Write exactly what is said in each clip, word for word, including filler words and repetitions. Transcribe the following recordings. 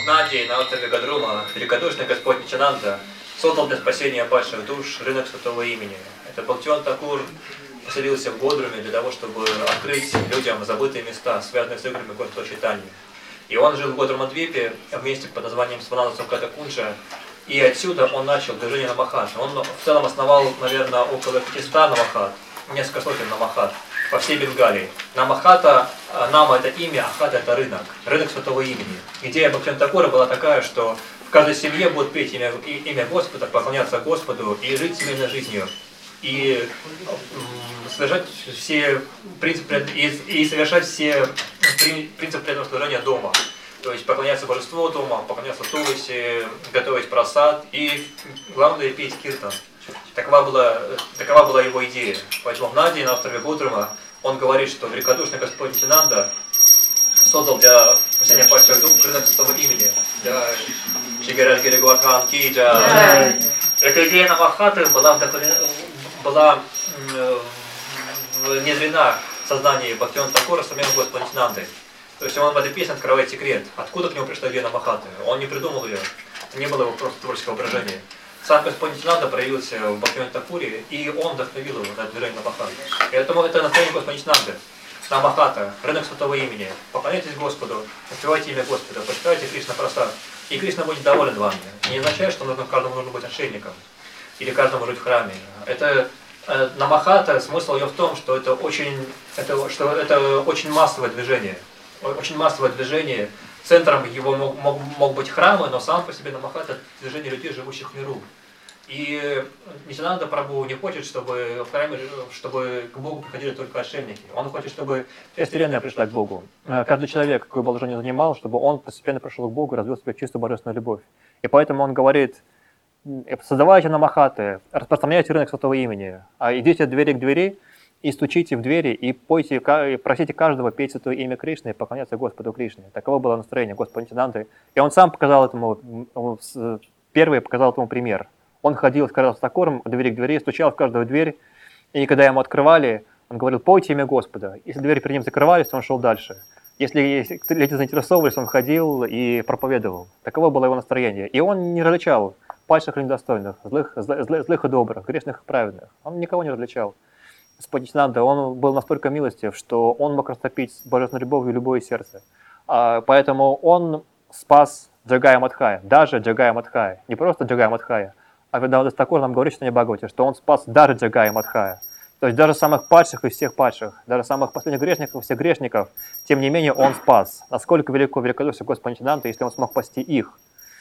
В Наде на острове Гадрума великодушный Господь Нитянанда создал для спасения падших душ рынок святого имени. Это Бхактивинода Такур поселился в Годруме для того, чтобы открыть людям забытые места, связанные с играми Господа Чайтаньи. И он жил в Годрумадвипе в месте под названием Свананда Суката Кунджа, и отсюда он начал движение Намахат. Он в целом основал, наверное, около пятисот Намахат, несколько сотен Намахат по всей Бенгалии. Намахата, Нама это имя, Ахата это рынок, рынок святого имени. Идея Бхактивинода Такура была такая, что в каждой семье будут петь имя, имя Господа, поклоняться Господу и жить семейной жизнью. И совершать все принципы и, и совершать все принципы преданного служения дома. То есть поклоняться божеству дома, поклоняться Туласи, готовить прасад и, главное, петь киртан. Такова была, такова была его идея. Поэтому в Наде, на острове Годрума, он говорит, что великодушный Господь Нитянанда создал для спасения падших душ рынок святого имени. Для Шигераль Гиригуатхан Киджа. Эта идея Намахаты была, была внедрена в сознание Бхактивинода Такура самим Господом Нитянандой. То есть он в этой песне открывает секрет, откуда к нему пришла идея Намахаты. Он не придумал ее, это не было его просто творческого выражения. Сам Господь Нитянанда проявился в Бхактивиноде Такуре, и он вдохновил его на движение Намахаты. Поэтому это настроение Господа Нитянанды. Намахата, рынок святого имени. Поклоняйтесь Господу, воспевайте имя Господа, почитайте Кришна Прасад, и Кришна будет доволен вами. Не означает, что нужно каждому нужно быть отшельником или каждому жить в храме. Это э, Намахата, смысл ее в том, что это очень, это, что это очень массовое движение. Очень массовое движение. Центром его мог, мог, мог быть храмы, но сам по себе Намахата — движение людей, живущих в миру. И Нитянанда Прабху не хочет, чтобы в храме, чтобы к Богу приходили только отшельники. Он хочет, чтобы вся вселенная пришла к Богу. Каждый человек, какое бы положение занимал, чтобы он постепенно пришел к Богу и развил в себе чистую божественную любовь. И поэтому он говорит: создавайте Намахаты, распространяйте рынок святого имени, а идите от двери к двери и стучите в двери, и пойте, и просите каждого петь святое имя Кришны и поклоняться Господу Кришне. Таково было настроение Господа Нитянанды. И он сам показал этому, первый показал этому пример. Он ходил, сказал, с Такуром от двери к двери, стучал в каждую дверь, и когда ему открывали, он говорил: пойте имя Господа. Если двери перед ним закрывались, он шел дальше. Если люди заинтересовывались, он ходил и проповедовал. Таково было его настроение. И он не различал падших и недостойных, злых, злых, злых и добрых, грешных и праведных. Он никого не различал. Господь Нитянанда, он был настолько милостив, что он мог растопить божественной любовью любое сердце. А, поэтому он спас Джагая Мадхая, даже Джагая Мадхая. Не просто Джагая Мадхая, а когда Такур нам говорит, что не Бхагавати, что он спас даже Джагая Мадхая. То есть даже самых падших из всех падших, даже самых последних грешников из всех грешников, тем не менее он спас. Насколько велико великодушие Господа Нитянанды, если он смог спасти их.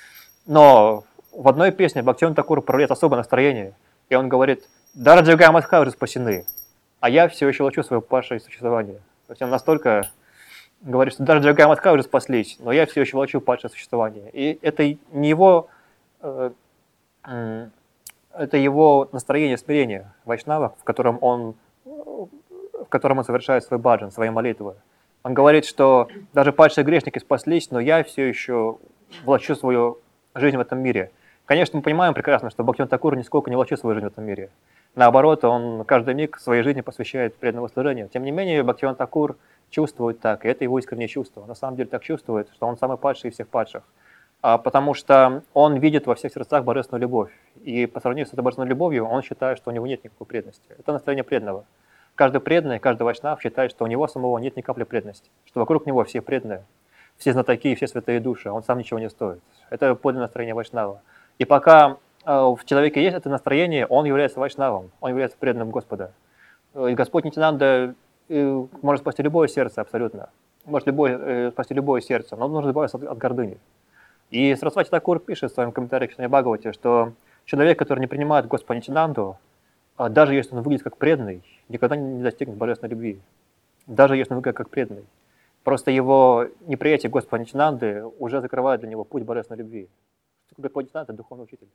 Но в одной песне Бхактивинода Такур проявляет особое настроение, и он говорит: даже Джагая Мадхая уже спасены, а я все еще лечу свое падшее существование. То есть он настолько говорит, что даже Джагая Мадхая уже спаслись, но я все еще лечу падшее существование. И это не его, э, э, это его настроение смирения вайшнава, в котором он, в котором он совершает свой баджан, свои молитвы. Он говорит, что даже падшие грешники спаслись, но я все еще влачу свою жизнь в этом мире. Конечно, мы понимаем прекрасно, что Бхактивинода Такур нисколько не влачит свою жизнь в этом мире. Наоборот, он каждый миг своей жизни посвящает преданному служению. Тем не менее, Бхактивинода Такур чувствует так, и это его искреннее чувство. На самом деле так чувствует, что он самый падший из всех падших. А потому что он видит во всех сердцах божественную любовь. И по сравнению с этой божественной любовью, он считает, что у него нет никакой преданности. Это настроение преданного. Каждый преданный, каждый вайшнав считает, что у него самого нет ни капли преданности. Что вокруг него все преданные, все знатоки, все святые души, он сам ничего не стоит. Это подлинное настроение вайшнава. И пока в человеке есть это настроение, он является вайшнавом, он является преданным Господа. И Господь Нитянанда может спасти любое сердце абсолютно, может любое, спасти любое сердце, но нужно избавиться от, от гордыни. И Сарасвати Такур пишет в своем комментарии к Шримад Бхагавати, что человек, который не принимает Господа Нитянанду, даже если он выглядит как преданный, никогда не достигнет божественной любви. Даже если он выглядит как преданный. Просто его неприятие Господа Нитянанды уже закрывает для него путь божественной любви. Господь Нитянанда — это духовный учитель.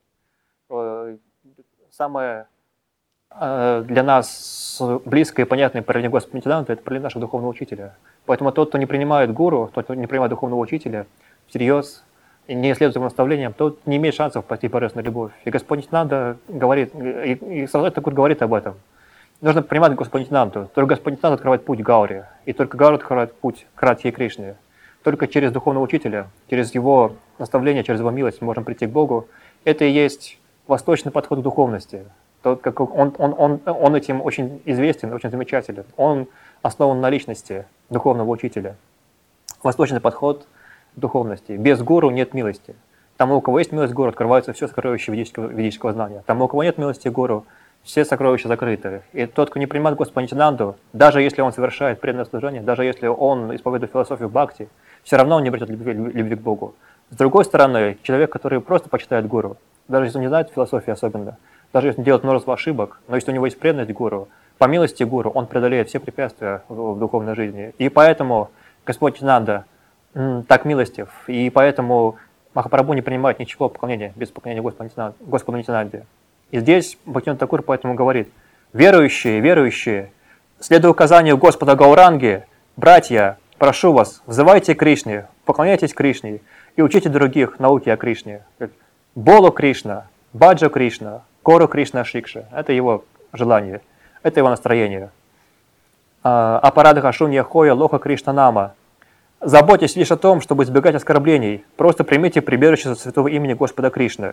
Самое для нас близкое и понятное проявление Господа Нитянанды — это проявление нашего духовного учителя. Поэтому тот, кто не принимает гуру, тот, кто не принимает духовного учителя всерьез и не следует его наставлениям, тот не имеет шансов постичь божественную любовь. И Господь Нитянанда говорит, и, и Сарасвати Такур говорит об этом. Нужно принимать Господа Нитянанду. Только Господь Нитянанда открывает путь Гауре, и только Гаура открывает путь к Радхе Кришне. только через духовного учителя, через его наставление, через его милость мы можем прийти к Богу. Это и есть восточный подход к духовности. Тот, как он, он, он, он этим очень известен, очень замечателен. Он основан на личности духовного учителя. Восточный подход к духовности. Без гуру нет милости. Тому, у кого есть милость гуру, открывается все сокровища ведического, ведического знания. Тому, у кого нет милости гуру, все сокровища закрыты. И тот, кто не принимает Господа Нитянанду, даже если он совершает преданное служение, даже если он исповедует философию бхакти, все равно он не обретет любви, любви к Богу. С другой стороны, человек, который просто почитает гуру, даже если он не знает философии особенно, даже если он делает множество ошибок, но если у него есть преданность гуру, по милости гуру он преодолеет все препятствия в, в духовной жизни. И поэтому Господь Нитянанда так милостив, и поэтому Махапрабху не принимает ничего поклонения без поклонения Господу Нитянанде. И здесь Бхактивинода Такур поэтому говорит: верующие, верующие, следуя указанию Господа Гауранги, братья, прошу вас, взывайте к Кришне, поклоняйтесь Кришне и учите других науки о Кришне. Болу Кришна, Баджа Кришна, Кору Кришна Шикша. Это его желание, это его настроение. Апарадха Шунья Хоя Лоха Кришна Нама. Заботьтесь лишь о том, чтобы избегать оскорблений. Просто примите прибежище святого имени Господа Кришны.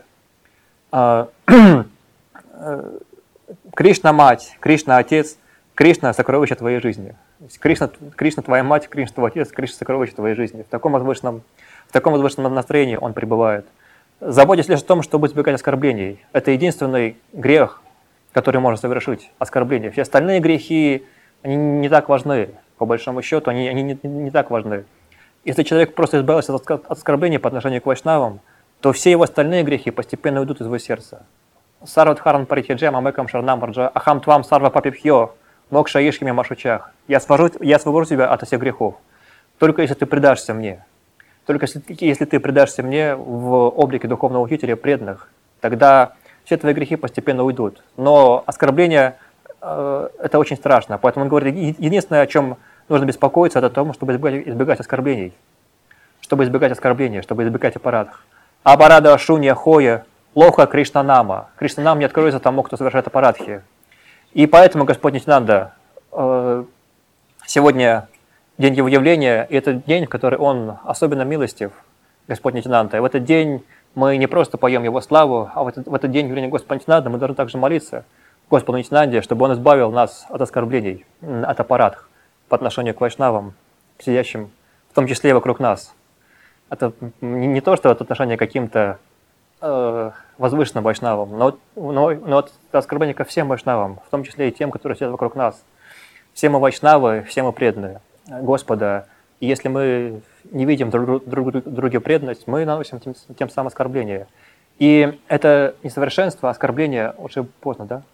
Кришна мать, Кришна отец, Кришна сокровище твоей жизни. Кришна, Кришна твоя мать, Кришна твой отец, Кришна сокровище твоей жизни. В таком возвышенном, в таком возвышенном настроении он пребывает. Заботьтесь лишь о том, чтобы избегать оскорблений. Это единственный грех, который можно совершить, оскорбление. Все остальные грехи, они не так важны, по большому счету, они, они не, не так важны. Если человек просто избавился от оскорбления по отношению к вайшнавам, то все его остальные грехи постепенно уйдут из его сердца. Сарвадхаран паритяджа мамекам шарнам раджа ахам твам сарва папипхьо мокша ишхими машучах. Я освобожу, я освобожу тебя от всех грехов. Только если ты предашься мне. Только если, если ты предашься мне в облике духовного учителя преданных, тогда все твои грехи постепенно уйдут. Но оскорбление э, это очень страшно. Поэтому он говорит, единственное, о чем нужно беспокоиться, это о том, чтобы избегать, избегать оскорблений. Чтобы избегать оскорблений, чтобы избегать аппаратов. Апарада шунья хоя лоха Кришнанама. Кришнанам не откроется тому, кто совершает аппаратхи. И поэтому Господь Нитянанда э, сегодня день его явления, и это день, в который он особенно милостив, Господь Нитянанда. И в этот день мы не просто поем его славу, а в этот, в этот день явления Господа Нитянанда мы должны также молиться Господу Нитянанде, чтобы он избавил нас от оскорблений, от аппаратов по отношению к вайшнавам, к сидящим, в том числе и вокруг нас. Это не то, что это отношение к каким-то э, возвышенным вайшнавам, но, но, но это оскорбление ко всем вайшнавам, в том числе и тем, которые сидят вокруг нас. Все мы вайшнавы, все мы преданные Господа. И если мы не видим друг другу друг, преданность, мы наносим тем, тем самым оскорбление. И это несовершенство, оскорбление уже поздно, да?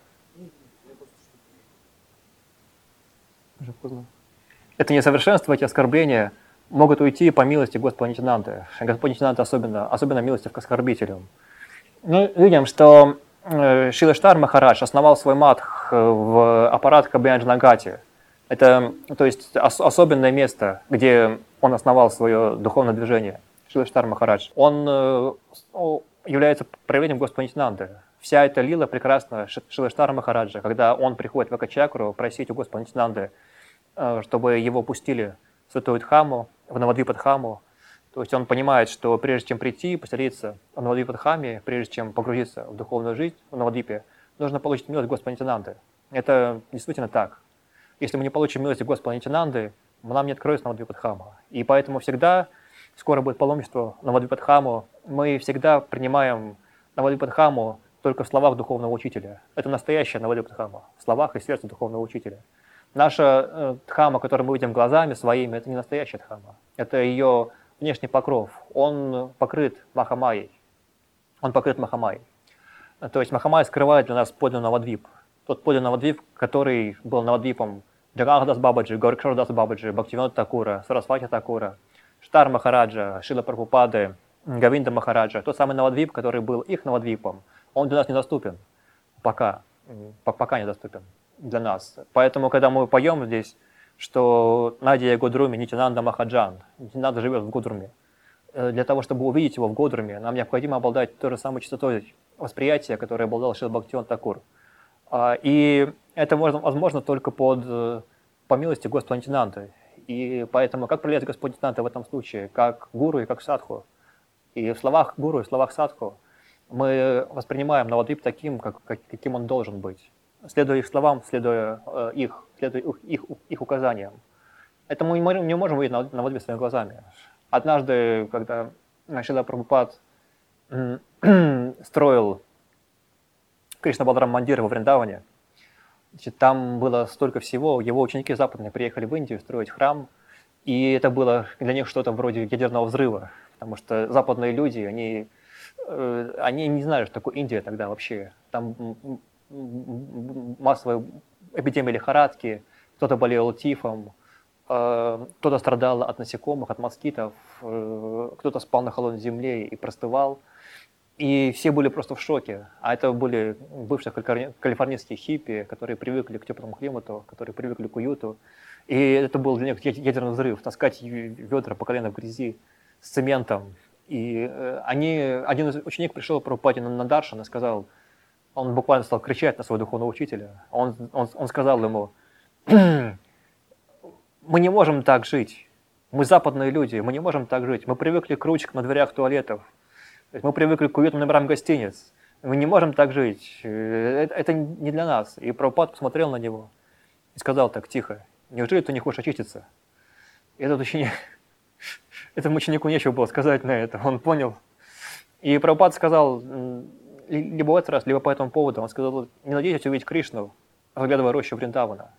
Уже поздно. Это несовершенство, эти оскорбления могут уйти по милости Господа Нитянанды. Господь Нитянанда особенно, особенно милостив к оскорбителям. Мы видим, что Шрила Штар Махарадж основал свой матх в аппарат Кабьянджанагате. Это, то есть, ос особенное место, где он основал свое духовное движение. Шрила Штар Махарадж. Он э, является проявлением Господа Нитянанды. Вся эта лила прекрасна Шрила Штар Махараджа, когда он приходит в Акачакру просить у Господа Нитянанды, э, чтобы его пустили в Святую Дхаму, в Навадвипадхаму. То есть он понимает, что прежде чем прийти и поселиться в Навадвипадхаме, прежде чем погрузиться в духовную жизнь в Навадвипе, нужно получить милость Господа Нитянанды. Это действительно так. Если мы не получим милости Господа Нитянанды, нам не откроется Навадвипадхама. И поэтому всегда, скоро будет паломничество в Навадвипадхаму, мы всегда принимаем Навадвипадхаму только в словах духовного учителя. Это настоящая Навадвипадхама, в словах и сердце духовного учителя. Наша э, дхама, которую мы видим глазами своими, это не настоящая дхама. Это ее внешний покров. Он покрыт Махамайей. Он покрыт Махамайей. То есть Махамайя скрывает для нас подлинный Навадвип. Тот подлинный Навадвип, который был Навадвипом Джагардас Бабаджи, Горкшардас Бабаджи, Бхактивинода Такура, Сарасвати Такура, Штар Махараджа, Шрила Прабхупады, Гавинда Махараджа. Тот самый Навадвип, который был их Навадвипом, он для нас недоступен. Пока. Пока недоступен для нас. Поэтому, когда мы поем здесь, что Надя Годруми, Нитянанда Махаджан, Нитянанда живет в Годруме, для того, чтобы увидеть его в Годруме, нам необходимо обладать той же самой частотой восприятия, которой обладал Шрила Бхактивинода Такур. И это можно, возможно только под, по милости Господа Нитянанды. И поэтому как проявляется Господь Нитянанда в этом случае? Как гуру и как садху. И в словах гуру, и в словах садху мы воспринимаем Навадвип таким, как, как, каким он должен быть. Следуя их словам, следуя э, их, следуя их, их, их указаниям. Это мы не можем увидеть Навадвип своими глазами. Однажды, когда Шрила Прабхупад строил Кришна Баларам Мандир во Вриндаване, значит, там было столько всего, его ученики западные приехали в Индию строить храм, и это было для них что-то вроде ядерного взрыва, потому что западные люди, они, э, они не знали, что такое Индия тогда вообще. Там массовая эпидемия лихорадки, кто-то болел тифом, э, кто-то страдал от насекомых, от москитов, э, кто-то спал на холодной земле и простывал. И все были просто в шоке. А это были бывшие калифорнийские хиппи, которые привыкли к теплому климату, которые привыкли к уюту. И это был для них ядерный взрыв. Таскать ведра по колено в грязи с цементом. И они, один из учеников пришел к Прабхупаде на даршан и сказал, он буквально стал кричать на своего духовного учителя. Он, он, он сказал ему, мы не можем так жить. Мы западные люди, мы не можем так жить. Мы привыкли к ручкам на дверях туалетов. Мы привыкли к уютным номерам гостиниц. Мы не можем так жить. Это, это не для нас. И Прабхупад посмотрел на него и сказал так тихо, неужели ты не хочешь очиститься? И этот ученик, этому ученику нечего было сказать на это. Он понял. И Прабхупад сказал, либо в этот раз, либо по этому поводу, он сказал, не надейтесь увидеть Кришну, разглядывая рощу Вриндавана.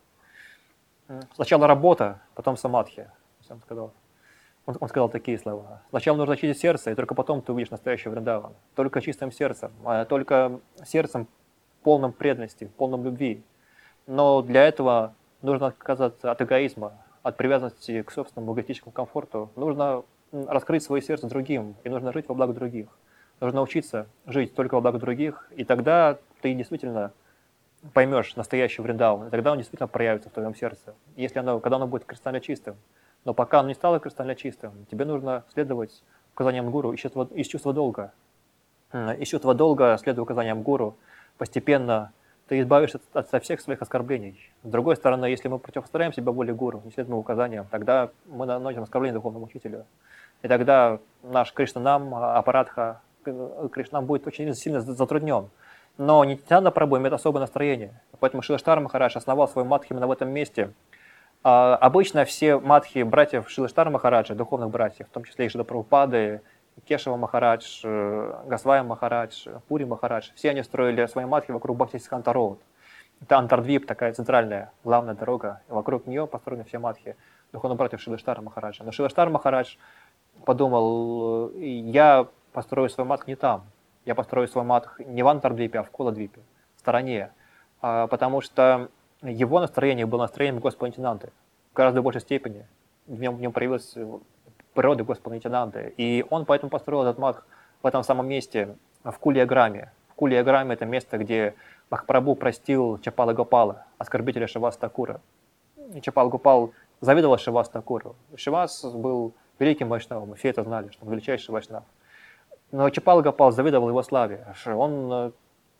Сначала работа, потом самадхи. Он сказал. Он, он сказал такие слова. Сначала нужно очистить сердце, и только потом ты увидишь настоящий Вриндаван. Только чистым сердцем, а только сердцем полным преданности, полным любви. Но для этого нужно отказаться от эгоизма, от привязанности к собственному эгоистическому комфорту. Нужно раскрыть свое сердце другим, и нужно жить во благо других. Нужно учиться жить только во благо других, и тогда ты действительно поймешь настоящий Вриндаван, и тогда он действительно проявится в твоем сердце, если оно, когда оно будет кристально чистым. Но пока оно не стало кристально чистым, тебе нужно следовать указаниям гуру из чувства, из чувства долга. Из чувства долга, следуя указаниям гуру, постепенно ты избавишься от, от всех своих оскорблений. С другой стороны, если мы противостоим себя воле гуру, не следуем указаниям, тогда мы наносим оскорбление духовному учителю. И тогда наш Кришнанам, аппаратха, Кришнам будет очень сильно затруднен. Но Нитянанда Прабху имеет особое настроение. Поэтому Шрила Штар Махарадж основал свой мадхи именно в этом месте. А обычно все мадхи братьев Шрилы Штар Махараджа, духовных братьев, в том числе и Шрила Прабхупады, Кешава Махарадж, Госвами Махарадж, Пури Махарадж, все они строили свои мадхи вокруг Бхактисиддханта Роуд. Это Антардвип, такая центральная, главная дорога, и вокруг нее построены все мадхи духовных братьев Шрилы Штар Махараджа. Но Шрила Штар Махарадж подумал, я построю свой мадх не там, я построю свой мадх не в Антардвипе, а в Коладвипе, в стороне, потому что его настроение было настроением Господа Нитянанды в гораздо большей степени. В нем, в нем проявилась природа Господа Нитянанды. И он поэтому построил этот мадх в этом самом месте, в Кулияграме. В Кулияграме это место, где Махапрабху простил Чапала Гопала, оскорбителя Шиваса Такура. И Чапал Гопал завидовал Шивасу Такуру. Шивас был великим вайшнавом, все это знали, что он величайший вайшнав. Но Чапал Гопал завидовал его славе. Он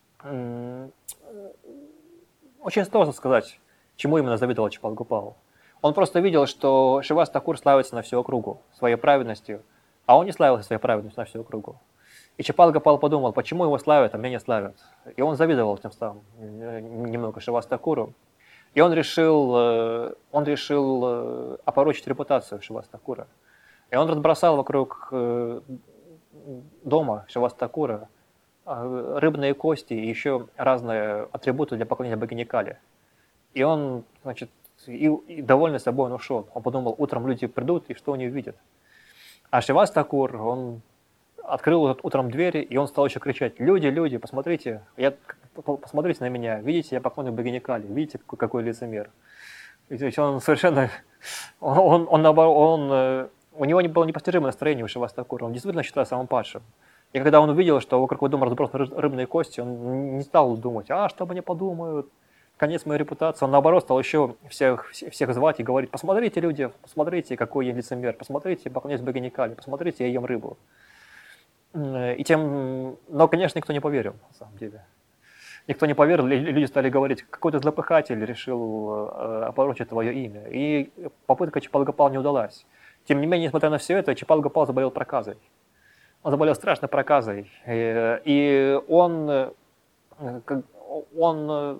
очень сложно сказать, чему именно завидовал Чапал Гопал. Он просто видел, что Шивас Такур славится на всю округу своей праведностью, а он не славился своей праведностью на всю округу. И Чапал Гопал подумал, почему его славят, а меня не славят. И он завидовал тем самым немного Шивас Такуру. И он решил, он решил опорочить репутацию Шивас Такура. И он разбросал вокруг дома Шивас Такура рыбные кости и еще разные атрибуты для поклонения богине Кали. И он, значит, и, и довольный собой он ушел. Он подумал, утром люди придут, и что они увидят. А Шивас Такур, он открыл утром двери, и он стал еще кричать, люди, люди, посмотрите, я, посмотрите на меня, видите, я поклонник богине Кали, видите, какой лицемер. И, то есть он совершенно, он, он, он, он, у него не было непостижимое настроение у Шивас Такура, он действительно считал самым падшим. И когда он увидел, что вокруг его дома разбросаны рыбные кости, он не стал думать, а что обо мне подумают, конец моей репутации. Он наоборот стал еще всех, всех звать и говорить, посмотрите, люди, посмотрите, какой я лицемер, посмотрите, поклоняюсь богине Кали, посмотрите, я ем рыбу. И тем, но, конечно, никто не поверил, на самом деле. Никто не поверил, и люди стали говорить, какой-то злопыхатель решил э, опорочить твое имя. И попытка Чапалгопал не удалась. Тем не менее, несмотря на все это, Чапалгопал заболел проказой. Он заболел страшной проказой. И, и он, э, он, э,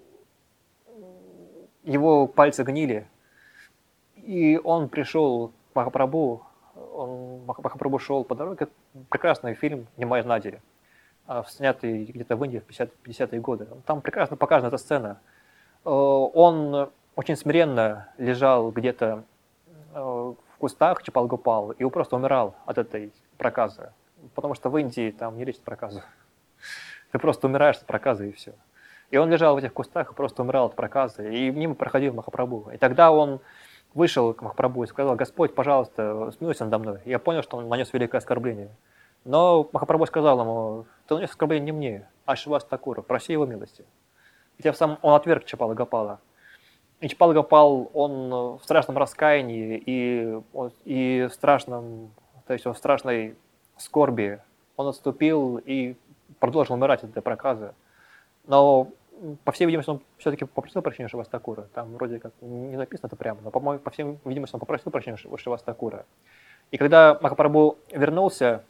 его пальцы гнили. И он пришел к Махапрабху, он, Махапрабху шел по дороге, прекрасный фильм «Немая Надя», снятый где-то в Индии в пятидесятые годы. Там прекрасно показана эта сцена. Он очень смиренно лежал где-то в кустах, Чапалгопал, и просто умирал от этой проказы. Потому что в Индии там не лечат проказу. Ты просто умираешь от проказы, и все. И он лежал в этих кустах и просто умирал от проказы. И мимо проходил Махапрабху. И тогда он вышел к Махапрабху и сказал: «Господь, пожалуйста, смилуйся надо мной». Я понял, что он нанес великое оскорбление. Но Махапрабху сказал ему: «Ты нанес оскорбление не мне, а Шривас Такуру, проси его милости». И тем самым он отверг Чапалгопала. И Чапалгопал, он в страшном раскаянии и, и в страшном, то есть он в страшной скорби, он отступил и продолжил умирать от этой проказы. Но, по всей видимости, он все-таки попросил прощения у Шривас Такура. Там вроде как не написано это прямо, но, по-моему, по всей видимости, он попросил прощения у Шривас Такура. И когда Махапрабху вернулся,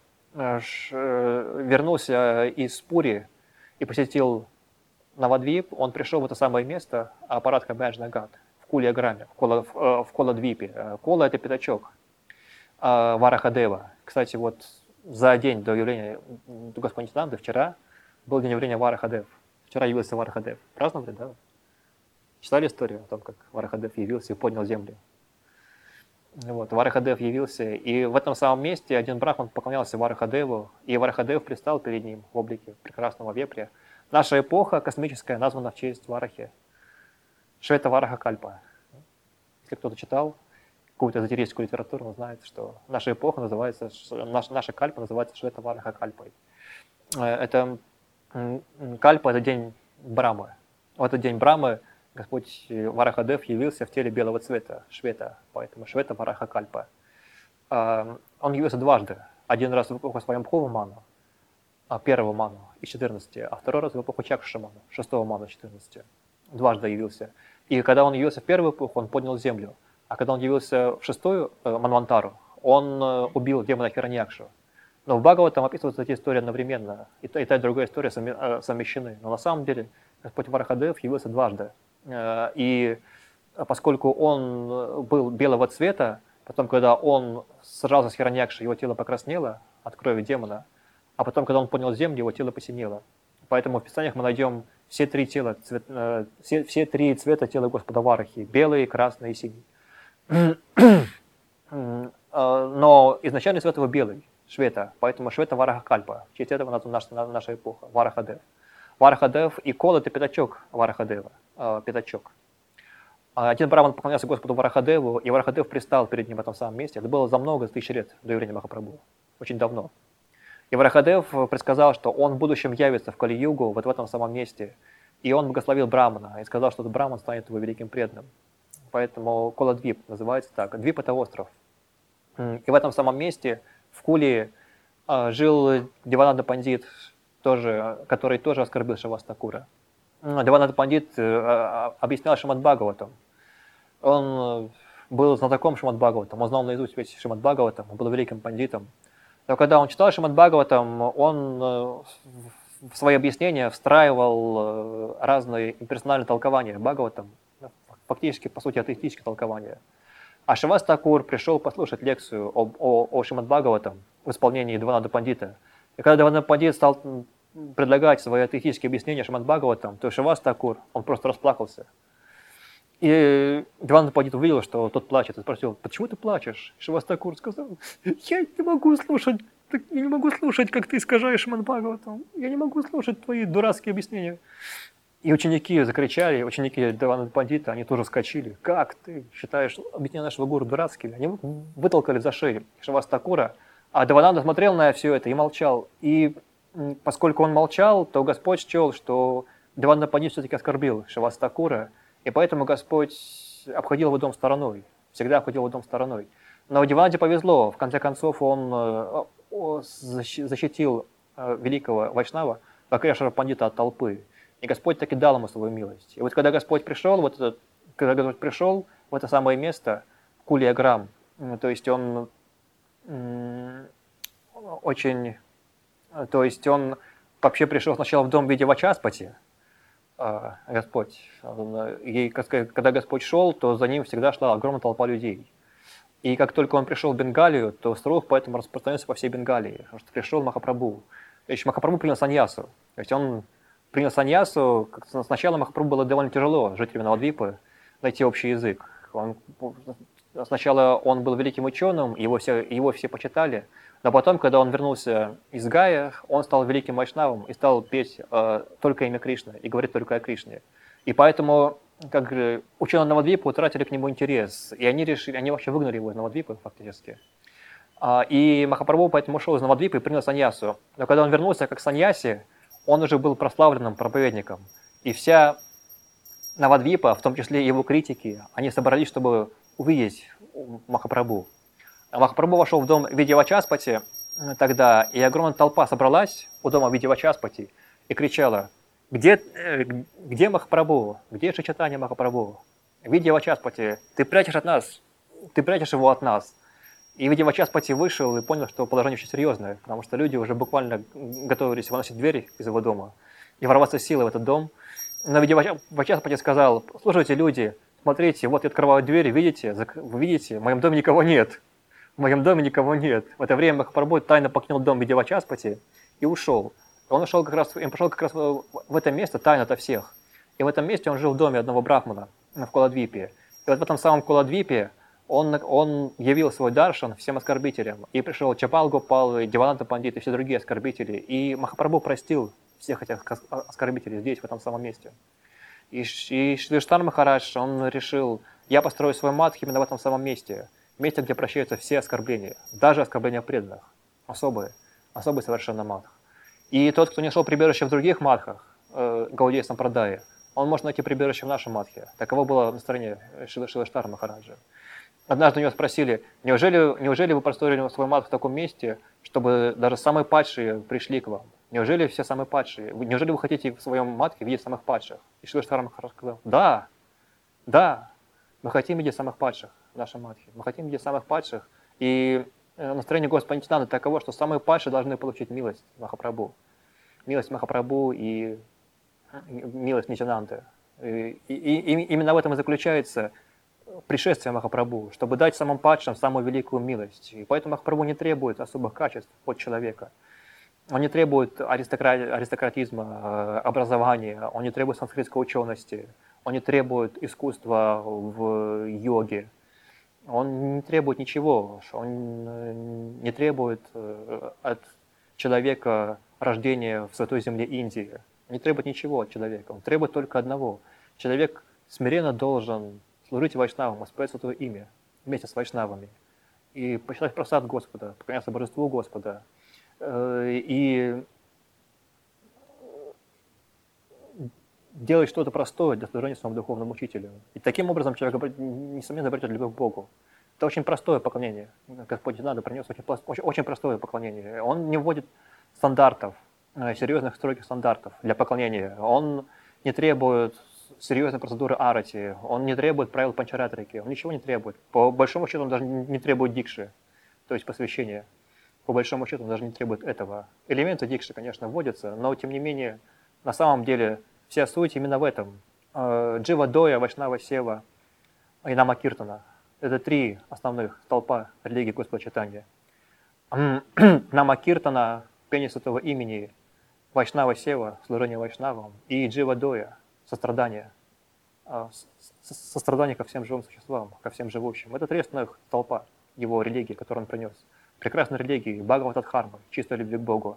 вернулся из Пури и посетил Навадвип, он пришел в это самое место, Апарадха Баджнагат, в Кулиаграме, в, Кола, в, в Коладвипе. Кола – это пятачок Варахадева. Кстати, вот за день до явления Господа Нитянанды, вчера, был день явления Варахадев. Вчера явился Варахадев. Праздновали, да? Читали историю о том, как Варахадев явился и поднял землю? Вот, Варахадев явился, и в этом самом месте один брахман поклонялся Варахадеву, и Варахадев предстал перед ним в облике прекрасного вепря. Наша эпоха космическая названа в честь Варахи. Швета Вараха Кальпа. Если кто-то читал какую-то эзотерическую литературу, он знает, что наша эпоха называется, наша, наша Кальпа называется Швета Вараха Кальпой. Это Кальпа – это день Брамы. В этот день Брамы Господь Варахадев явился в теле белого цвета, Швета, поэтому Швета Вараха Кальпа. Он явился дважды. Один раз в эпоху Сваямбхува ману, первого ману из четырнадцати, а второй раз в эпоху Чакши ману, шестого ману из четырнадцати. Дважды явился. И когда он явился в первую эпоху, он поднял землю. А когда он явился в шестую э, Манвантару, он э, убил демона Хираньякшу. Но в Бхагаватам описываются эти истории одновременно. И та, и та, и другая история совмещены. Но на самом деле Господь Варахадев явился дважды. И поскольку он был белого цвета, потом, когда он сражался с Хираньякшей, его тело покраснело от крови демона, а потом, когда он поднял землю, его тело посинело. Поэтому в Писаниях мы найдем все три, тела, цвет, все, все три цвета тела Господа Варахи: белый, красный и синий. Но изначально цвет его белый. Швета, поэтому Швета Вараха Кальпа. В честь этого названа наша, наша эпоха, Варахадев. Варахадев и Кол – это пятачок Варахадева, э, пятачок. Один браман поклонялся Господу Варахадеву, и Варахадев пристал перед ним в этом самом месте. Это было за много тысяч лет до явления Махапрабху, очень давно. И Варахадев предсказал, что он в будущем явится в Кали-югу, вот в этом самом месте. И он благословил брамана и сказал, что этот браман станет его великим преданным. Поэтому Кола-двип называется так. Двип – это остров. И в этом самом месте в Куле э, жил Девананда Пандит, тоже, который тоже оскорбил Шривас Такура. Девананда Пандит э, объяснял Шримад Бхагаватам. Он был знатоком Шримад Бхагаватам, он знал наизусть весь Шримад Бхагаватам, он был великим пандитом. Но когда он читал Шримад Бхагаватам, он э, в свои объяснения встраивал э, разные имперсональные толкования Бхагаватам, фактически, по сути, атеистические толкования. А Шривас Такур пришел послушать лекцию об, о, о Шримад Бхагаватам в исполнении Девананда Пандита. И когда Девананда Пандит стал предлагать свои атеистические объяснения Шримад Бхагаватам, то Шривас Такур, он просто расплакался. И Девананда Пандит увидел, что тот плачет, и спросил: «Почему ты плачешь?» Шривас Такур сказал: «Я не могу слушать, я не могу слушать, как ты искажаешь Шримад Бхагаватам. Я не могу слушать твои дурацкие объяснения». И ученики закричали, ученики Девананда Пандита, они тоже вскочили. «Как ты считаешь объяснения нашего гуру дурацкими?» Они вытолкали за шею Шривас Такура, а Девананда смотрел на все это и молчал. И поскольку он молчал, то Господь счел, что Девананда Пандит все-таки оскорбил Шривас Такура, и поэтому Господь обходил его дом стороной, всегда обходил его дом стороной. Но Девананде повезло, в конце концов он защитил великого Вайшнава Вакрешвара Пандита от толпы. И Господь таки дал ему свою милость. И вот когда Господь пришел, вот этот, когда Господь пришел в это самое место, Кулиаграм, то есть он очень, то есть он вообще пришел сначала в дом в виде Вачаспати, Господь. И когда Господь шел, то за ним всегда шла огромная толпа людей. И как только он пришел в Бенгалию, то слух поэтому распространился по всей Бенгалии, потому что пришел Махапрабху. То есть Махапрабху принял саньясу. То есть он принял саньясу, сначала Махапрабху было довольно тяжело жителям Навадвипы найти общий язык. Он, сначала он был великим ученым, его все, его все почитали, но потом, когда он вернулся из Гая, он стал великим вайшнавом и стал петь э, только имя Кришны и говорить только о Кришне. И поэтому как ученые Навадвипы утратили к нему интерес, и они решили, они вообще выгнали его из Навадвипы фактически. И Махапрабху поэтому ушел из Навадвипы и принял саньясу. Но когда он вернулся как саньяси, он уже был прославленным проповедником. И вся Навадвипа, в том числе и его критики, они собрались, чтобы увидеть Махапрабху. Махапрабху вошел в дом Видьявачаспати тогда, и огромная толпа собралась у дома Видьявачаспати и кричала: Где, где Махапрабху? Где Шичатанья Махапрабху? Видьявачаспати, ты прячешь от нас, ты прячешь его от нас. И Видьявачаспати вышел и понял, что положение очень серьезное, потому что люди уже буквально готовились выносить дверь из его дома и ворваться силой в этот дом. Но Видьявачаспати сказал: слушайте, люди, смотрите, вот я открываю дверь, видите, вы видите, в моем доме никого нет. В моем доме никого нет. В это время Махапрабху тайно покинул дом Видьявачаспати и ушел. Он ушел как раз, он пошел как раз в это место тайно ото всех. И в этом месте он жил в доме одного брахмана в Куладвипе. И вот в этом самом Куладвипе он, он явил свой даршан всем оскорбителям. И пришел Чапал Гопал, Девананта Пандит и все другие оскорбители. И Махапрабху простил всех этих оскорбителей здесь, в этом самом месте. И, и Шриштар Махарадж, он решил: я построю свой мадх именно в этом самом месте. Месте, где прощаются все оскорбления, даже оскорбления преданных. Особые, особый совершенно мадх. И тот, кто не нашел прибежище в других мадхах, э, Гаудия Сампрадая, он может найти прибежище в нашем мадхе. Таково было настроение Шриштара Махараджа. Однажды у него спросили: неужели, неужели вы построили свой мадх в таком месте, чтобы даже самые падшие пришли к вам? Неужели все самые падшие? Неужели вы хотите в своем мадхе видеть самых падших? И Шриштара Махарадж сказал: да, да, мы хотим видеть самых падших в нашем мадхе. Мы хотим видеть самых падших. И настроение Господа Нитянанды таково, что самые падшие должны получить милость Махапрабху. Милость Махапрабху и милость Нитянанды. И, и, и именно в этом и заключается пришествие Махапрабху, чтобы дать самым падшим самую великую милость. И поэтому Махапрабху не требует особых качеств от человека. Он не требует аристократ, аристократизма, образования, он не требует санскритской учености, он не требует искусства в йоге. Он не требует ничего, он не требует от человека рождения в Святой Земле Индии, не требует ничего от человека, он требует только одного. Человек смиренно должен служить вайшнавам, исповедать Святое Имя вместе с вайшнавами и почитать просад Господа, поклоняться Божеству Господа и делать что-то простое для служения своему духовному учителю. И таким образом человек, несомненно, обретет любовь к Богу. Это очень простое поклонение. Господь Нитянанда принес очень, очень, очень простое поклонение. Он не вводит стандартов, серьезных строгих стандартов для поклонения. Он не требует серьезной процедуры арати, он не требует правил панчаратрики, он ничего не требует. По большому счету он даже не требует дикши, то есть посвящения. По большому счету он даже не требует этого. Элементы дикши, конечно, вводятся, но тем не менее, на самом деле, вся суть именно в этом. Джива Доя, Вайшнава Сева и Нама Киртана. Это три основных столпа религии Господа Чайтаньи. Нама Киртана, пение святого имени, Вайшнава Сева, служение Вайшнавам, и Джива Доя, сострадание, сострадание ко всем живым существам, ко всем живущим. Это три основных столпа его религии, которую он принес. Прекрасной религии, Бхагаватадхармы, чистой любви к Богу.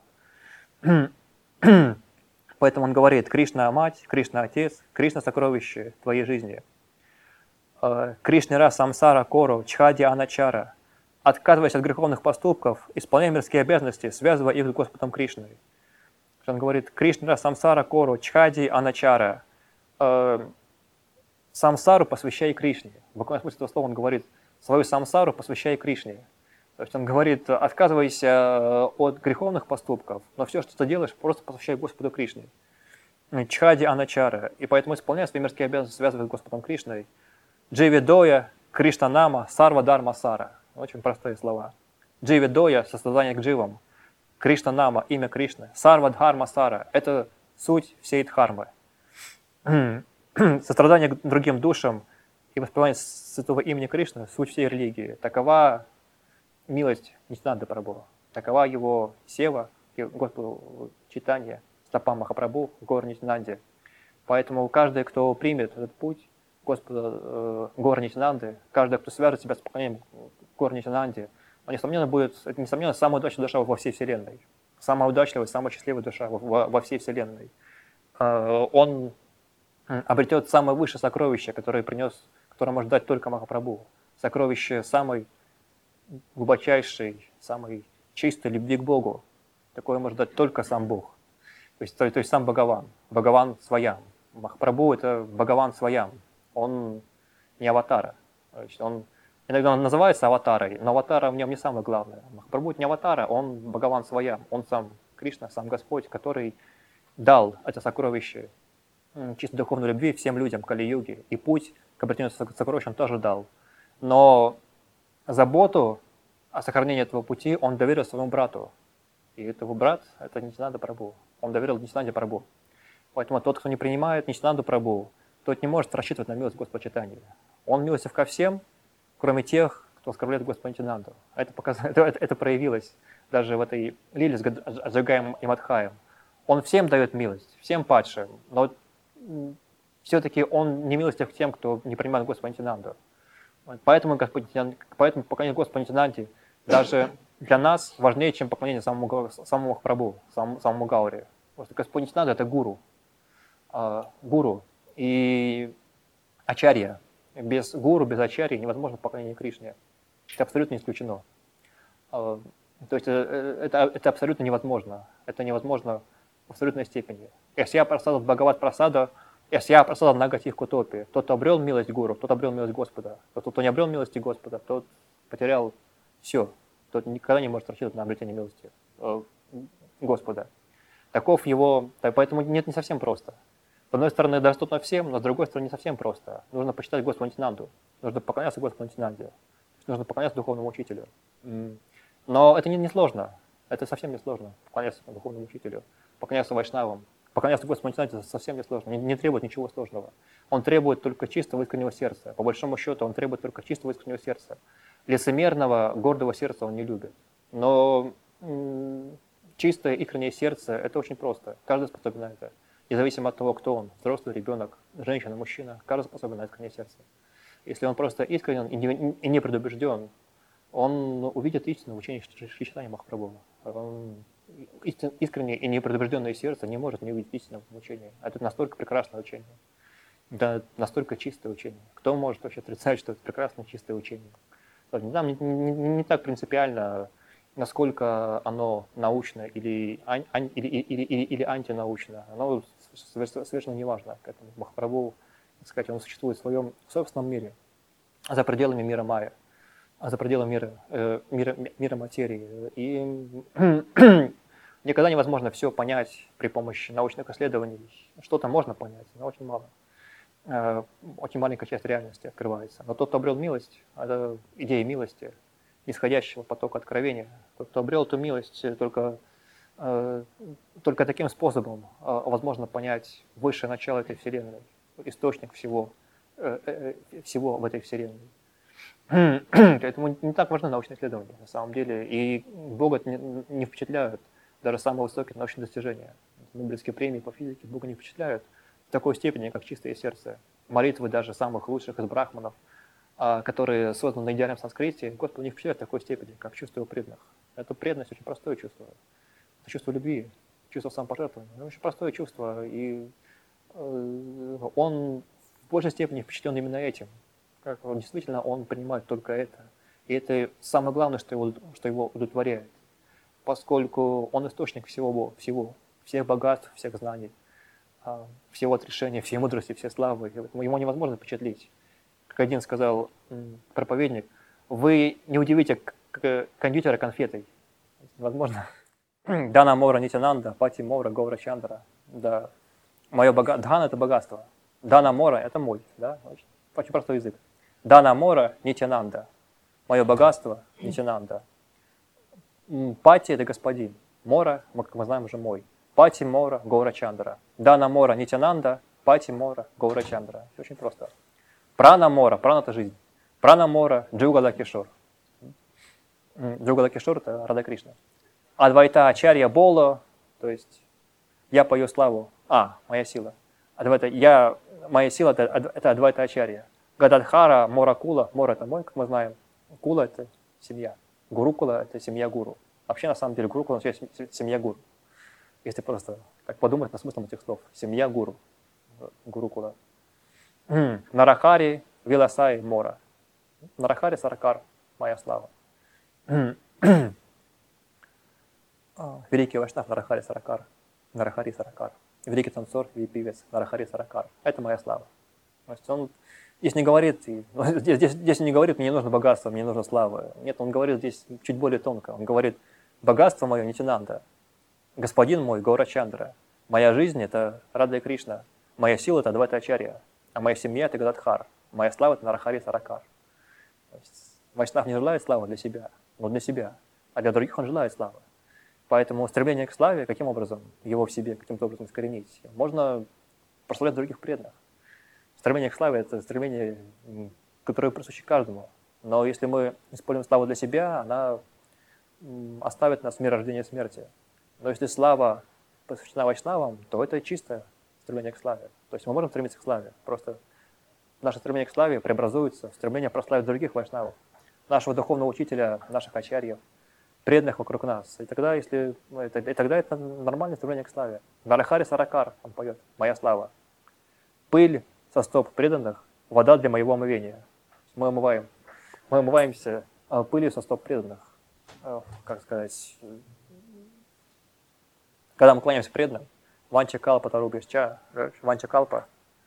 Поэтому он говорит: Кришна – мать, Кришна – отец, Кришна – сокровище твоей жизни. Кришнера самсара кору чхади аначара. Отказываясь от греховных поступков, исполняя мирские обязанности, связывая их с Господом Кришной. Он говорит: Кришнера самсара кору чхади аначара. Самсару посвящай Кришне. В буквальном смысле этого слова он говорит: свою самсару посвящай Кришне. То есть он говорит: отказывайся от греховных поступков, но все, что ты делаешь, просто посвящай Господу Кришне. Чхади Аначара, и поэтому, исполняя свои мирские обязанности, связывает с Господом Кришной. Дживидоя, Кришнанама, Сарва Дарма Сара. Очень простые слова. Дживидоя, сострадание к дживам. Кришнанама, имя Кришны. Сарва Дхарма Сара, это суть всей дхармы. Сострадание к другим душам и воспевание святого имени Кришны, суть всей религии. Такова милость Нитянанды Прабху. Такова его сева и Господу читания, стопам Махапрабху, гор Нитянанде. Поэтому каждый, кто примет этот путь Господа э, гор Нитянанды, каждый, кто свяжет себя с поклонением гор Нитянанде, он, несомненно, будет, это, несомненно, самая удачливая душа во всей Вселенной. Самая удачливая, самая счастливая душа во, во всей Вселенной. Э, он обретет самое высшее сокровище, которое принес, которое может дать только Махапрабху. Сокровище самой глубочайшей, самой чистой любви к Богу. Такое может дать только сам Бог. То есть, то, то есть сам Бхагаван. Бхагаван Своям. Махапрабху — это Бхагаван Своям. Он не аватара. Он иногда он называется аватарой, но аватара в нем не самое главное. Махапрабху — не аватара, он Бхагаван Своям. Он сам Кришна, сам Господь, который дал это сокровище чисто духовной любви всем людям Кали-юги. И путь к обретению сокровища он тоже дал. Но заботу о сохранении этого пути он доверил своему брату. И этого брат — это Нитянанда Прабху. Он доверил Нитянанде Прабху. Поэтому тот, кто не принимает Нитянанду Прабху, тот не может рассчитывать на милость Господа Чайтаньи. Он милостив ко всем, кроме тех, кто оскорбляет Господа Нитянанду. Это, показ... это, это, это проявилось даже в этой лиле с Аджагаем и Мадхаем. Он всем дает милость, всем падшим, но все-таки он не милостив к тем, кто не принимает Господа Нитянанду. Поэтому, Господь, поэтому поклонение Господу Нитянанде даже для нас важнее, чем поклонение самому, самому Махапрабху, самому, самому Гауре. Потому что Господь Нитянанда — это гуру. Э, гуру и ачарья. Без гуру, без ачарьи невозможно поклонение Кришне. Это абсолютно исключено. Э, то есть это, это абсолютно невозможно. Это невозможно в абсолютной степени. Ясья прасада Бхагават прасада, ясья прасада нагатих кутопи. Тот, кто обрел милость гуру, тот обрел милость Господа. Тот, кто не обрел милости Господа, тот потерял все. Тот никогда не может рассчитывать на обретение милости э, Господа. Таков его, поэтому нет, не совсем просто. С одной стороны, доступно всем, но с другой стороны, не совсем просто. Нужно почитать Господу Нитянанду, нужно поклоняться Господу Нитянанде, нужно поклоняться духовному учителю. Но это не, не сложно, это совсем не сложно, поклоняться духовному учителю, поклоняться вайшнавам. Поклоняться Господу Нитянанде совсем не сложно, не, не требует ничего сложного. Он требует только чистого искреннего сердца. По большому счету, он требует только чистого искреннего сердца. Лицемерного, гордого сердца он не любит. Но м- чистое искреннее сердце — это очень просто. Каждый способен на это. Независимо от того, кто он, взрослый, ребенок, женщина, мужчина, каждый способен на искреннее сердце. Если он просто искренен и не, и не предубежден, он увидит истину в учении Шри Чайтаньи Махапрабху. Он искреннее и непредубежденное сердце не может не увидеть истину в учении. Это настолько прекрасное учение. Да, настолько чистое учение. Кто может вообще отрицать, что это прекрасное чистое учение? Нам не, не, не так принципиально, насколько оно научно или, ан, или, или, или, или антинаучно. Оно совершенно не важно. Махапрабху, так сказать, он существует в своем собственном мире, за пределами мира майя, за пределами мира, э, мира, мира материи. И никогда невозможно все понять при помощи научных исследований. Что-то можно понять, но очень мало. Очень маленькая часть реальности открывается. Но тот, кто обрел милость, это идея милости, исходящего потока откровения. Тот, кто обрел эту милость, только, только таким способом возможно понять высшее начало этой Вселенной, источник всего, всего в этой Вселенной. Поэтому не так важны научные исследования на самом деле. И Бога не впечатляют даже самые высокие научные достижения. Нобелевские премии по физике Бога не впечатляют в такой степени, как чистое сердце. Молитвы даже самых лучших из брахманов, которые созданы на идеальном санскрите, Господу не впечатляют в такой степени, как чувство его преданных. Это преданность очень простое чувство. Это чувство любви, чувство самопожертвования. Это очень простое чувство, и он в большей степени впечатлен именно этим. Как он, действительно, он принимает только это. И это самое главное, что его, что его удовлетворяет. Поскольку он источник всего, всего, всех богатств, всех знаний, всего отрешения, всей мудрости, всей славы. Ему невозможно впечатлить. Как один сказал проповедник, вы не удивите кондитера конфетой. Невозможно. Дана Мора Нитянанда, Пати Мора Гаура Чандра. Да. Мое бога... Дхана – это богатство. Дана Мора – это мой. Да? Очень, очень простой язык. Дана Мора – Нитянанда. Мое богатство – Нитянанда. Пати – это господин. Мора, мы, как мы знаем, уже мой. Пати Мора – Гаура Чандра. Дана Мора – Нитянанда. Пати Мора – Гаура Чандра. Все очень просто. Прана Мора – прана – это жизнь. Прана Мора – Джугала Кишор. Джугала Кишор – это Рада Кришна. Адвайта Ачарья Боло, то есть я пою славу. А, моя сила. Адвайта, я, моя сила – это, это Адвайта Ачарья. Гададхара Мора Кула. Мора – это мой, как мы знаем. Кула – это семья. Гурукула – это семья гуру. Вообще, на самом деле, гурукула – это семья гуру. Если просто так подумать над смыслом этих слов. Семья гуру. Гурукула. Нарахари Виласай Мора. Нарахари Саркар. Моя слава. Великий Вайшнав Нарахари Саракар. Нарахари Саракар. Великий танцор и певец Нарахари Саракар. Это моя слава. То есть он здесь не говорит, здесь, здесь не говорит, мне не нужно богатство, мне нужна слава. Нет, он говорит здесь чуть более тонко. Он говорит, богатство мое Нитянанда. Господин мой Гаура Чандра. Моя жизнь – это Рада и Кришна. Моя сила – это Адвайта Ачарья. А моя семья – это Гададхар. Моя слава – это Нарахари Саракар. Вайшнав не желает славы для себя, но для себя. А для других он желает славы. Поэтому стремление к славе, каким образом его в себе каким-то образом искоренить? Можно прославлять других преданных. Стремление к славе – это стремление, которое присуще каждому. Но если мы используем славу для себя, она оставит нас в мир рождения и смерти. Но если слава посвящена вайшнавам, то это чистое стремление к славе. То есть мы можем стремиться к славе, просто наше стремление к славе преобразуется в стремление прославить других вайшнавов, нашего духовного учителя, наших ачарьев, преданных вокруг нас. И тогда, если, и тогда это нормальное стремление к славе. Нарахари Саракар, он поет, моя слава. Пыль со стоп преданных, вода для моего омывения. Мы омываем, мы омываемся пылью со стоп преданных. Как сказать, когда мы кланяемся преданным, Ванча Калпа Тару Бесча, Ванча Калпа,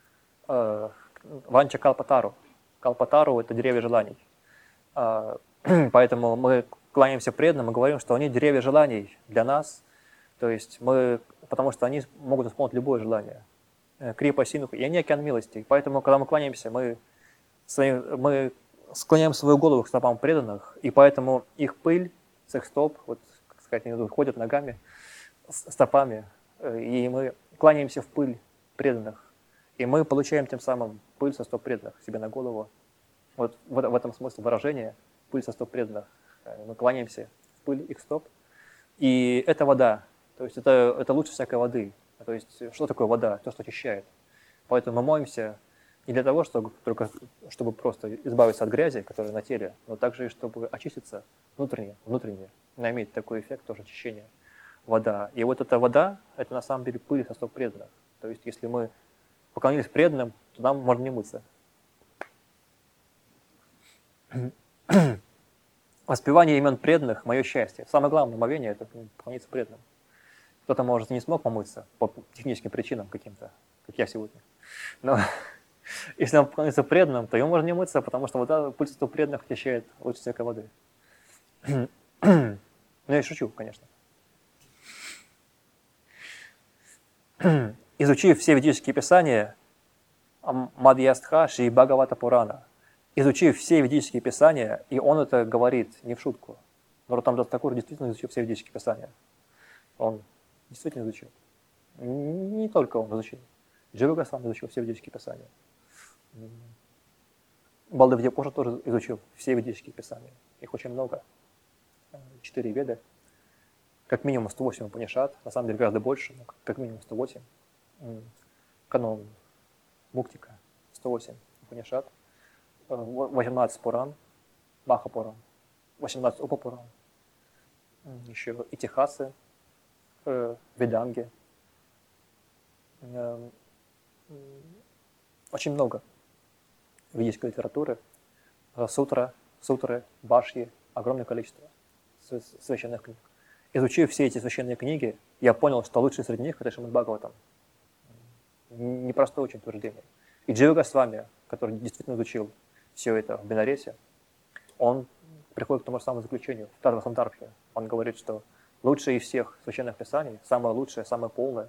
Ванча Калпа Тару. Калпа Тару – это деревья желаний. Поэтому мы кланяемся преданным и говорим, что они деревья желаний для нас, то есть мы, потому что они могут исполнить любое желание. Крипа Синуха, и они океан милости. Поэтому, когда мы кланяемся, мы, своим, мы склоняем свою голову к стопам преданных, и поэтому их пыль с их стоп, вот, как сказать, они ходят ногами, стопами, и мы кланяемся в пыль преданных. И мы получаем тем самым пыль со стоп преданных себе на голову. Вот в, в этом смысле выражения пыль со стоп преданных. Мы кланяемся в пыль их стоп. И это вода. То есть это, это лучше всякой воды. То есть что такое вода? То, что очищает. Поэтому мы моемся не для того, чтобы, только, чтобы просто избавиться от грязи, которая на теле, но также и чтобы очиститься внутренне. внутренне. Она имеет такой эффект тоже очищения. Вода. И вот эта вода, это на самом деле пыль со стоп преданных. То есть если мы поклонились преданным, то нам можно не мыться. Воспевание имен преданных – мое счастье. Самое главное омовение – это поклониться преданным. Кто-то, может, и не смог помыться по техническим причинам каким-то, как я сегодня. Но если он поклонится преданным, то ему можно не мыться, потому что вода, пыль со стоп преданных очищает лучше всякой воды. Ну, я шучу, конечно. Изучив все ведические писания, Мадьястха Шри Бхагавата Пурана, изучив все ведические писания, и он это говорит не в шутку, но там Даттакур действительно изучил все ведические писания. Он действительно изучил. Не только он изучил. Джива Госвами изучил все ведические писания. Балдевьяпуша тоже изучил все ведические писания. Их очень много. Четыре веды. Как минимум сто восемь Упанишад, на самом деле гораздо больше, но как минимум сто восемь. Канон Муктика, сто восемь Упанишад, восемнадцать Пуран, Маха Пуран, восемнадцать Упа Пуран, еще Итихасы, Веданги. Очень много ведической литературы, сутра, сутры, башьи, огромное количество священных книг. Изучив все эти священные книги, я понял, что лучший среди них – это Шримад Бхагаватам. Непростое очень утверждение. И Джива Госвами, который действительно изучил все это в Бенаресе, он приходит к тому же самому заключению, в Татва Сандарбхе. Он говорит, что лучшее из всех священных писаний, самое лучшее, самое полное,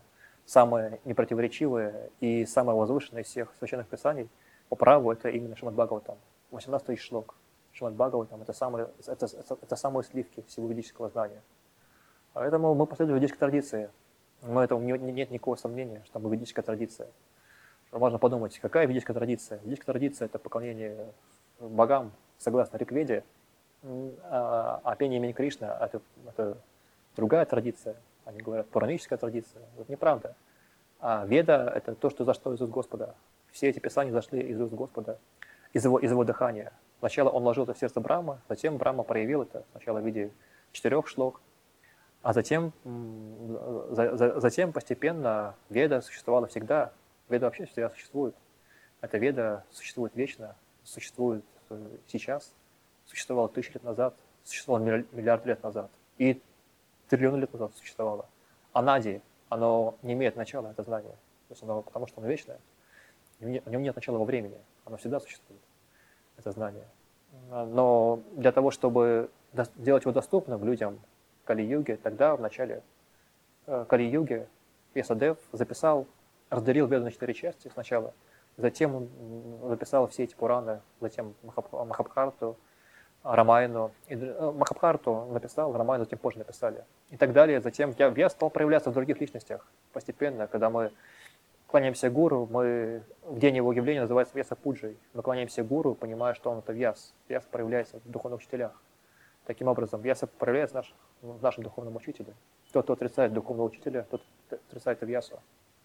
самое непротиворечивое и самое возвышенное из всех священных писаний по праву это именно Шримад Бхагаватам. восемнадцатый шлок. Шримад Бхагаватам это самые, это, это, это самые сливки всего ведического знания. Поэтому мы последуем ведической традиции. Но это не, нет никакого сомнения, что мы ведическая традиция. Можно подумать, какая ведическая традиция? Ведическая традиция это поклонение богам согласно Ригведе, а, а пение имени Кришна это, это другая традиция. Они говорят, пураническая традиция. Это неправда. А Веда – это то, что зашло из уст Господа. Все эти писания зашли из уст Господа, из его, из его дыхания. Сначала он вложил это в сердце Брахмы, затем Брахма проявил это сначала в виде четырех шлок, а затем, за, за, затем постепенно Веда существовала всегда. Веда вообще всегда существует. Эта Веда существует вечно, существует сейчас, существовала тысячи лет назад, существовала миллиард лет назад. И триллионы лет назад существовало. Анади, оно не имеет начала, это знание. То есть оно, потому что оно вечное. У него нет начала во времени. Оно всегда существует, это знание. Но для того, чтобы сделать его доступным людям в Кали-юге, тогда в начале Кали-юги Вьясадев записал, разделил Веду на четыре части сначала, затем он записал все эти Пураны, затем Махабхарату, Рамайну. И Махабхарату написал, Рамайну затем позже написали. И так далее. Затем Вьяс стал проявляться в других личностях постепенно, когда мы кланяемся гуру, мы в день его явления называется Вьяса Пуджей. Мы кланяемся гуру, понимая, что он это Вьяс. Вьяс проявляется в духовных учителях. Таким образом, Вьяса проявляется в, наш, в нашем духовном учителе. Тот, кто отрицает духовного учителя, тот отрицает Вьясу.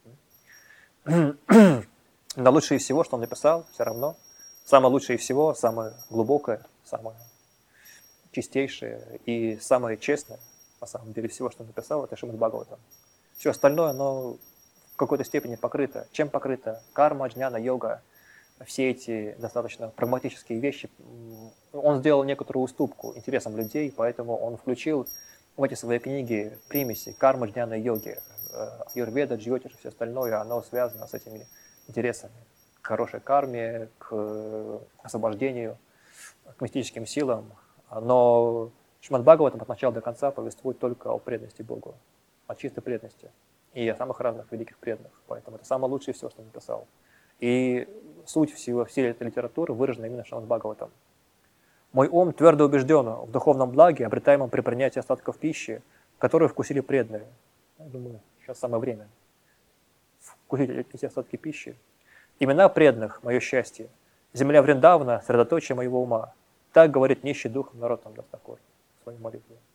Но лучше всего, что он написал, все равно, самое лучшее всего, самое глубокое, самое чистейшее и самое честное, на самом деле, всего, что он написал, это Шримад Бхагаватам. Все остальное, оно в какой-то степени покрыто. Чем покрыто? Карма, джняна, йога, все эти достаточно прагматические вещи. Он сделал некоторую уступку интересам людей, поэтому он включил в эти свои книги примеси кармы, джняна, йоги. Аюрведа, джьотиш и все остальное, оно связано с этими интересами. К хорошей карме, к освобождению, к мистическим силам. Но Шримад Бхагаватам от начала до конца повествует только о преданности Богу, о чистой преданности и о самых разных великих преданных. Поэтому это самое лучшее все, что он написал. И суть всего, всей этой литературы выражена именно Шримад Бхагаватам. Мой ум твердо убежден в духовном благе, обретаемом при принятии остатков пищи, которые вкусили преданные. Я думаю, сейчас самое время вкусить эти остатки пищи. Имена преданных – мое счастье. Земля Вриндавана – средоточие моего ума. Так говорит нищий духом народ Рамдас Такур в своей молитве.